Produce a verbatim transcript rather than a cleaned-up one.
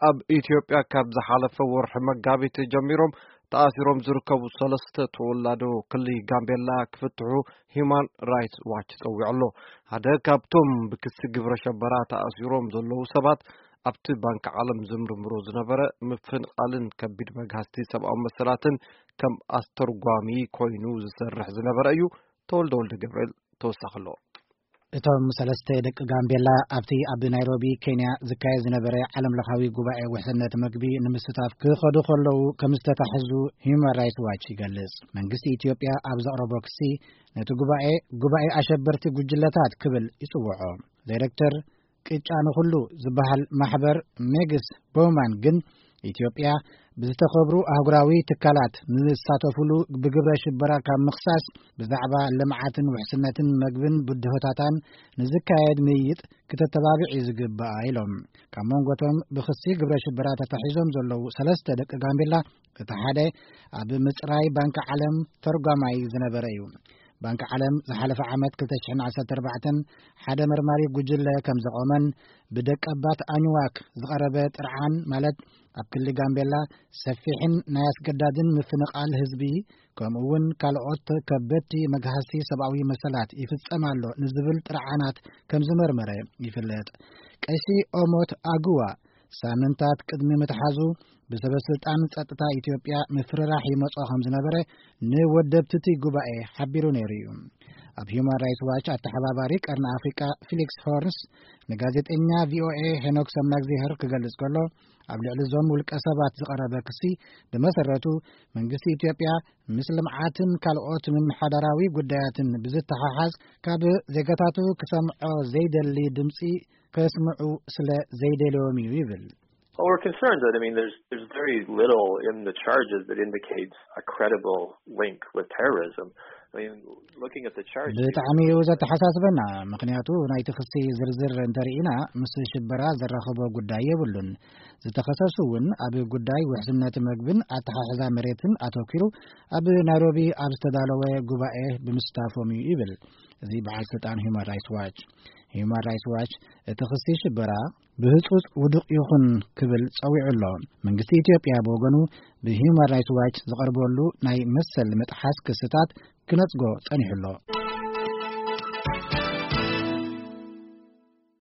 ኣብ ኢትዮጵያ ካብ ዝሓለፈ ወርሒ መጋቢት ጀሚሮም ተኣሲሮም ዝርከቡ ሰለስተ ተወላዶ ክልል ጋምቤላ ክፍትሑ ሂዩማን ራይትስ ዋች ፀዊዑ ኣሎ። ሓደ ካብቶም ብክሲ ግብረ ሸበራ ተኣሲሮም ዘለዉ ሰባት ኣብቲ ባንኪ ዓለም ዝምርምሮ ዝነበረ ምፍንቃልን ከቢድ መግሃስቲ ሰብኣዊ መሰላትን ከም ኣስተርጓሚ ኮይኑ ዝሰርሕ ዝነበረ እዩ። ተወልደ ወልደ ገብርኤል ተወሳኸሎ እቶም ሰለስተ ደቂ ጋምቤላ ኣብቲ ኣብ ናይሮቢ ኬንያ ዝካየድ ዝነበረ ዓለም ለኻዊ ጉባኤ ውሕስነት መግቢ ንምስታፍ ክኸዱ ከለዉ ከም ዝተታሕዙ ሂዩማን ራይትስ ዋች ይገልጽ። መንግስቲ ኢትዮጵያ ኣብ ዘቕረቦ ክሲ ነቲ ጉባኤ ጉባኤ ኣሸበርቲ ጉጅለታት ክብል ይጽውዖ። ዳይሬክተር ቅጫ ንኹሉ ዝበሃል ማሕበር ሜግስ ቦውማን ግን ኢትዮጵያ ብዝተኸብሩ ኣህጉራዊ ትካላት ንዝሳተፍሉ ብግብረ ሽበራ ካብ ምኽሳስ ብዛዕባ ልምዓትን ውሕስነትን መግብን ብድሆታታን ንዝካየድ ምይይጥ ክተተባብዕ ዝግባእ ኢሎም። ካብ መንጎቶም ብኽሲ ግብረ ሽበራ ተታሒዞም ዘለዉ ሰለስተ ደቂ ጋምቤላ እቲ ሓደ ኣብ ምጽራይ ባንኪ ዓለም ተርጓማይ ዝነበረ እዩ። ባንኪ ዓለም ዝሓለፈ ዓመት ክልተ ሽሕን ዓሰርተ ኣርባዕተን ሓደ መርማሪ ጉጅለ ከም ዘቆመን ብደቀባት ኣኝዋክ ዝቐረበ ጥርዓን ማለት ኣብ ክልል ጋምቤላ ሰፊሕን ናይ ኣስገዳድን ምፍንቃል ህዝቢ ከምኡውን ካልኦት ከበድቲ መግሃስቲ ሰብኣዊ መሰላት ይፍጸማሎ ንዝብል ጥርዓናት ከም ዝመርመረ ይፍለጥ። ቀሺ ኦሞት ኣግዋ ሳምንታት ቅድሚ ምትሓዙ ብሰበስልጣን ጸጥታ ኢትዮጵያ ምፍርራሕ ይመጾ ከም ዝነበረ ንወደብቲ ጉባኤ ሓቢሩ ነይሩ እዩ። ኣብ ሂዩማን ራይትስ ዋች ኣተሓባባሪ ቀርኒ ኣፍሪቃ ፊሊክስ ሆርንስ ንጋዜጠኛ ቪኦኤ ሄኖክ ሰማግዜህር ክገልጽ ከሎ ኣብ ልዕሊ ዞም ውልቀ ሰባት ዝቐረበ ክሲ ብመሰረቱ መንግስቲ ኢትዮጵያ ምስ ልምዓትን ካልኦት ምምሓዳራዊ ጉዳያትን ብዝተሓሓዝ ካብ ዜጋታቱ ክሰምዖ ዘይደሊ ድምፂ ከስምዑ ስለ ዘይደልዮም እዩ ይብል። Well, we're concerned that, I mean, there's there's very little in the charges that indicates a credible link with terrorism. I mean, looking at the charges... ብጣዕሚ እዩ ዘተሓሳስበና ምክንያቱ ናይቲ ክሲ ዝርዝር እንተሪኢና ምስ ሽበራ ዘራኸቦ ጉዳይ የብሉን። ዝተኸሰሱ እውን ኣብ ጉዳይ ውሕስነት መግብን ኣተሓሕዛ መሬትን ኣተኪሩ ኣብ ናይሮቢ ኣብ ዝተዳለወ ጉባኤ ብምስታፎም እዩ ይብል እዚ በዓል ስልጣን ሂዩማን ራይትስ ዋች። ሂዩማን ራይትስ ዋች እቲ ክሲ ሽበራ ብህጹጽ ውዱቕ ይኹን ክብል ጸዊዑ ኣሎ። መንግስቲ ኢትዮጵያ ብወገኑ ብሂዩማን ራይትስ ዋች ዝቐርበሉ ናይ መሰል መጥሓስ ክስታት ክነጽጎ ጸኒሑ ኣሎ።